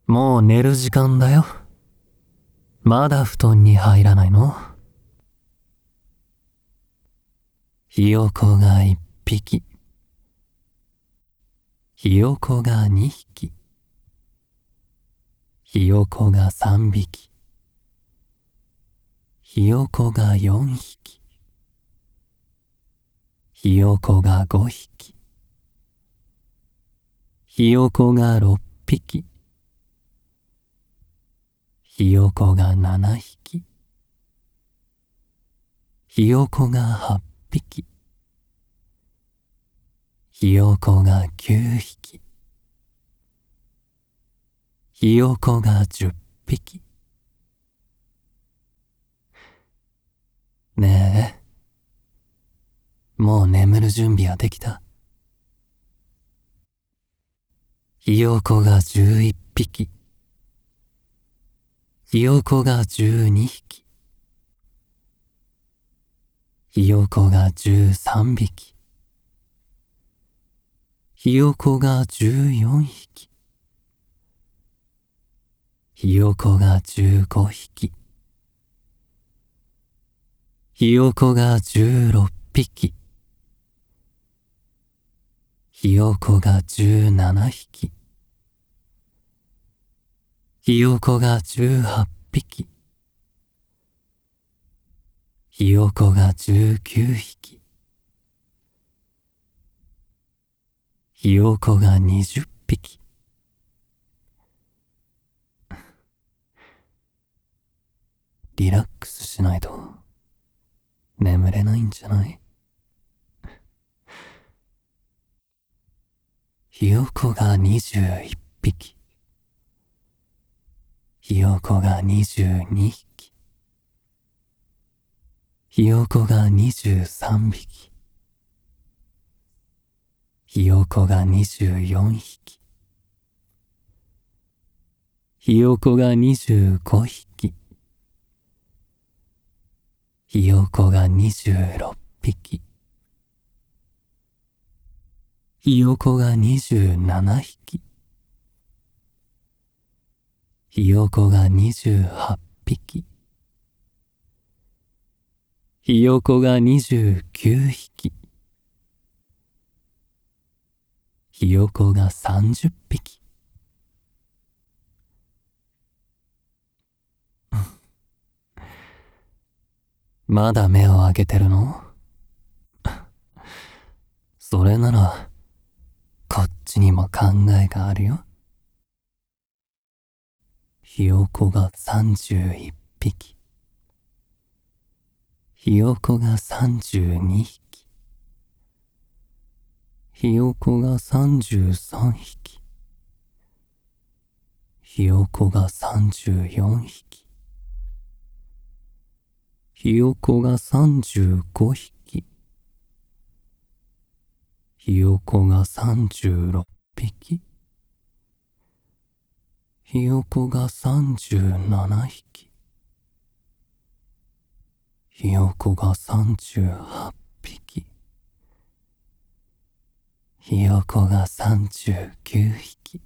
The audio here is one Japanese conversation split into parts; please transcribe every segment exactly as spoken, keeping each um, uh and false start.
もう寝る時間だよ。まだ布団に入らないの？ひよこが一匹。ひよこが二匹。ひよこが三匹。ひよこが四匹。ひよこが五匹。ひよこが六匹。ひよこが七匹。ひよこが八匹。ひよこが九匹。ひよこが十匹。ねえ、もう眠る準備はできた？ひよこが十一匹。ひよこが十二匹。ひよこが十三匹。ひよこが十四匹。ひよこが十五匹。ひよこが十六匹。ひよこが十七匹。ひよこが十八匹。ひよこが十九匹。ひよこが二十匹。リラックスしないと眠れないんじゃない？ひよこが二十一匹。ひよこが二十二匹。ひよこが二十三匹。ひよこが二十四匹。ひよこが二十五匹。ひよこが二十六匹。ひよこが二十七匹。ひよこが二十八匹。ひよこが二十九匹。ひよこが三十匹。まだ目を開けてるの？それなら、こっちにも考えがあるよ。ひよこが三十一匹。ひよこが三十二匹。ひよこが三十三匹。ひよこが三十四匹。ひよこが三十五匹。ひよこが三十六匹。ひよこが三十七匹。ひよこが三十八匹。ひよこが三十九匹。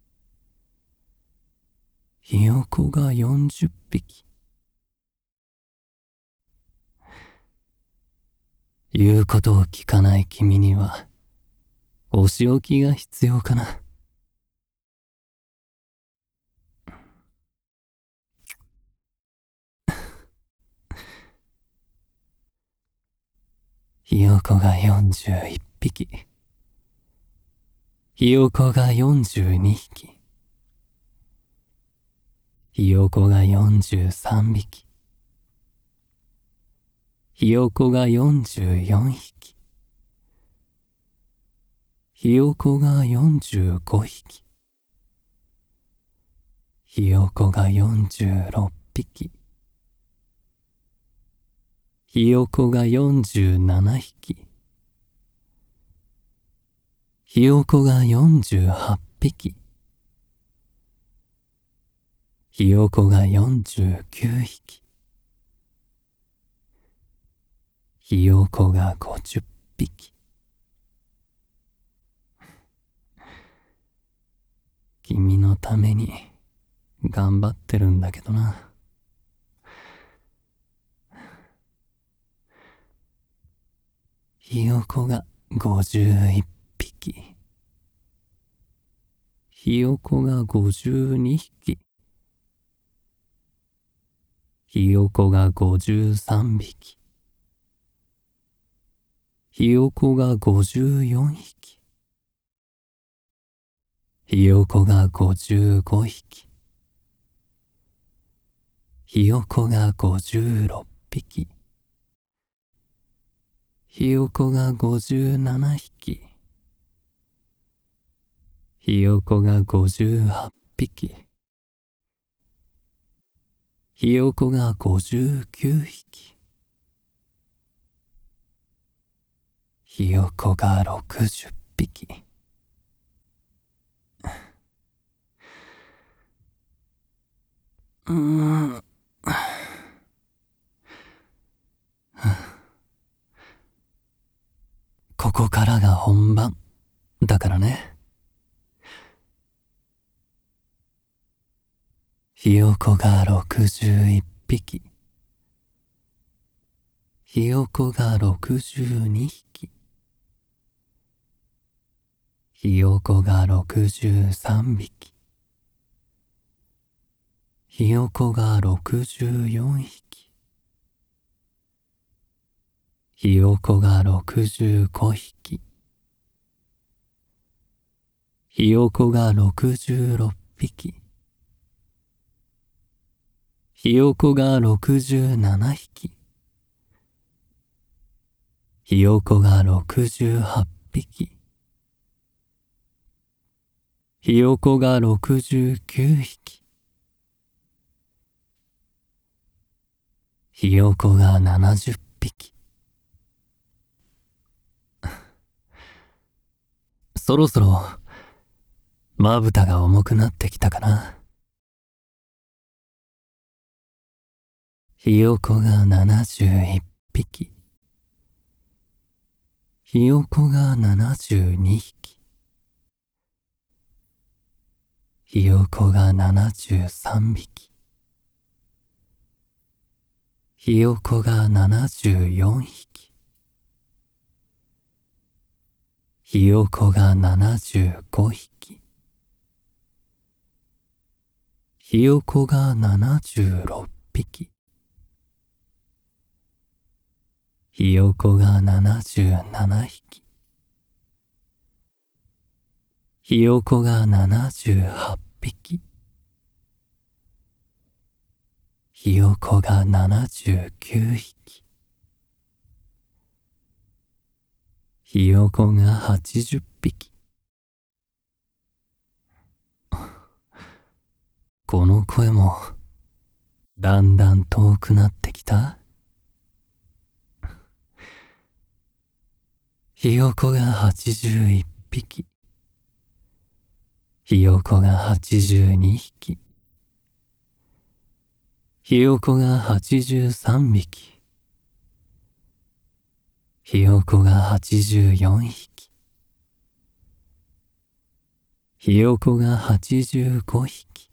ひよこが四十匹。言うことを聞かない君には、お仕置きが必要かな。ひよこが四十一匹。ひよこが四十二匹。ひよこが四十三匹。ひよこが四十四匹。ひよこが四十五匹。ひよこが四十六匹。ひよこが四十七匹。ひよこが四十八匹。ひよこが四十九匹。ひよこが五十匹。君のために頑張ってるんだけどな。ひよこがごじゅういっぴき。ひよこがごじゅうにひき。ひよこがごじゅうさんびき。ひよこがごじゅうよんひき。ひよこがごじゅうごひき。ひよこがごじゅうろっぴき。ひよこがごじゅうななひき。ひよこがごじゅうはっぴき。ひよこがごじゅうきゅうひき。ひよこがろくじゅっぴき。うーん。ここからが本番だからね。ひよこがろくじゅういっぴき。ひよこがろくじゅうにひき。ひよこがろくじゅうさんびき。ひよこがろくじゅうよんひき。ひよこがろくじゅうごひき。ひよこがろくじゅうろっぴき。ひよこがろくじゅうななひき。ひよこがろくじゅうはっぴき。ひよこがろくじゅうきゅうひき。ひよこがななじゅっぴき。そろそろまぶたが重くなってきたかな。ひよこがななじゅういっぴき。ひよこがななじゅうにひき。ひよこがななじゅうさんびき。ひよこがななじゅうよんひき。ひよこがななじゅうごひき。ひよこがななじゅうろっぴき。ひよこがななじゅうななひき。ひよこがななじゅうはっぴき。ひよこがななじゅうきゅうひき。ひよこがはちじゅっぴき。この声もだんだん遠くなってきた。ひよこがはちじゅういっぴき。ひよこがはちじゅうにひき。ひよこがはちじゅうさんびき。ひよこがはちじゅうよんひき。ひよこがはちじゅうごひき。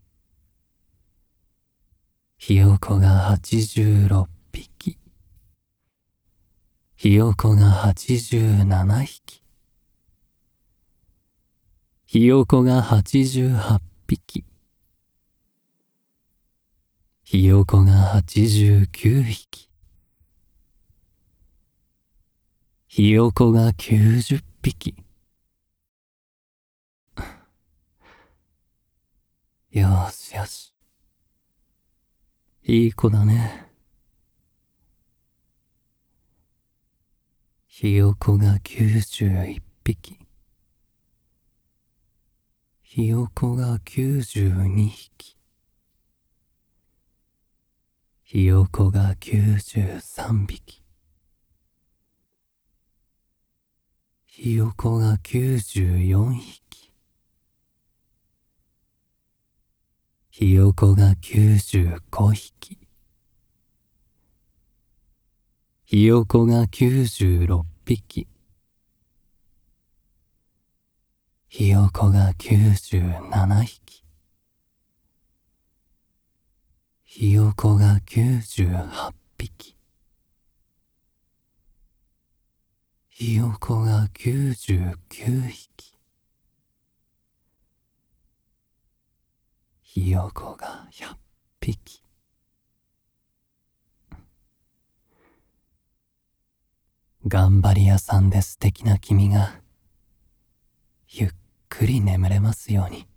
ひよこがはちじゅうろっぴき。ひよこがはちじゅうななひき。ひよこがはちじゅうはっぴき。ひよこがはちじゅうきゅうひき。ひよこがきゅうじゅっぴき。よしよし。いい子だね。ひよこがきゅうじゅういっぴき。ひよこがきゅうじゅうにひき。ひよこがきゅうじゅうさんびき。ひよこがきゅうじゅうよんひき。ひよこがきゅうじゅうごひき。ひよこがきゅうじゅうろっぴき。ひよこがきゅうじゅうななひき。 ひよこがきゅうじゅうはっぴき。ひよこがきゅうじゅうきゅうひき。ひよこがひゃっぴき。頑張り屋さんで素敵な君がゆっくり眠れますように。